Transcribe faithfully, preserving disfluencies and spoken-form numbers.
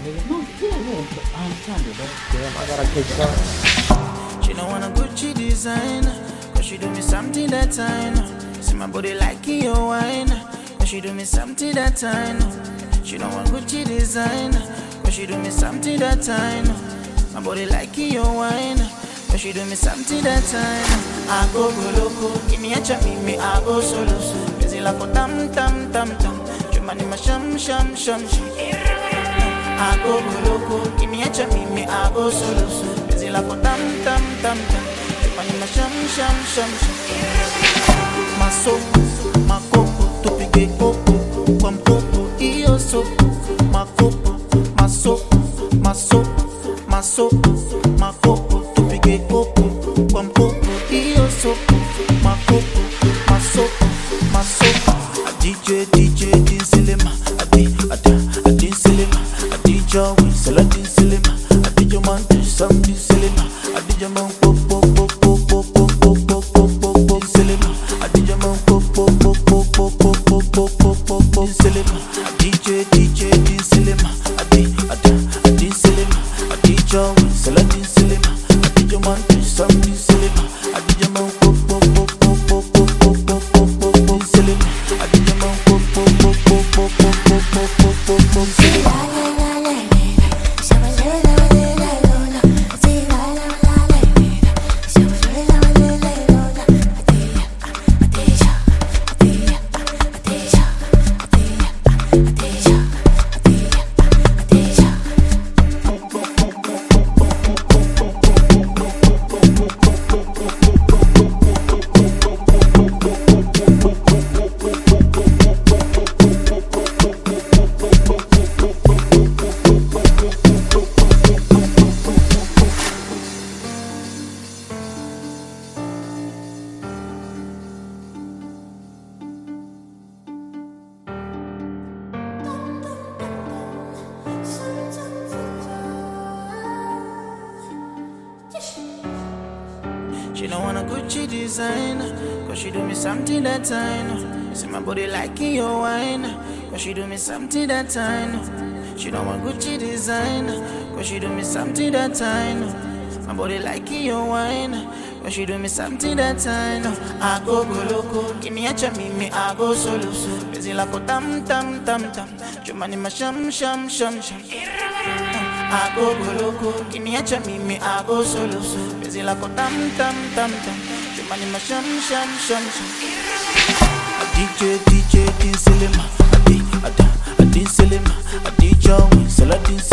Nigga, no, yeah, yeah, but I'm trying to, bro. Damn, I gotta take it off. She don't want a Gucci designer, cause she do me something that I know. See my body like your wine, cause she do me something that I know. She don't want Gucci designer, cause she do me something that I know. My body like your wine, cause she do me something that I know. I go go loco, give me a chat, me, me, I go solo. Busy like a tam tam tam tam. Jumani ma sham sham sham sham. I go go loco, give me a chat, me, me, I go solo. Busy like a tam tam tam tam. Jumani ma sham sham sham sham. My soul, my coco, to pique coco, from coco, io so. My coco, my soul, my soul, my soul, my coco, to pique coco, from coco, io so. My coco, my soul, my soul. A D J, D J, din silema, a D, a da, a din silema, a D J, we sell a din silema, a D J man, do some din silema, a D J man, pop, pop, pop, pop, pop, pop, pop, pop, pop, pop, pop, silema, a D J man, pop, pop, pop, pop, pop, pop, pop, pop, pop, pop, pop, silema, a D J, D J, din silema, a D, a da, a din silema, a D J, we sell a din silema, a D J man, do some din silema, a D J man, pop, pop, pop, pop, pop, pop, pop, pop, pop, pop, pop, silema, a D J man, pop, pop, pop, pop, pop, pop, pop, pop, pop, pop, pop, silema. She don't want a Gucci designer, cause she do me something that I know. See my body like your wine, cause she do me something that I know. She don't want Gucci designer, cause she do me something that I know. My body like your wine, cause she do me something that I know. I go go loco, give me a chat, me, me, I go solo. Busy like a tam tam tam tam. Jumani ma sham sham sham sham. I go go loco, give me a chat, me, me, I go solo. Busy like a tam tam tam tam. Jumani ma sham sham sham sham. A D J, D J, din silema, a D, a da, a din silema, a D J, we sell a din silema.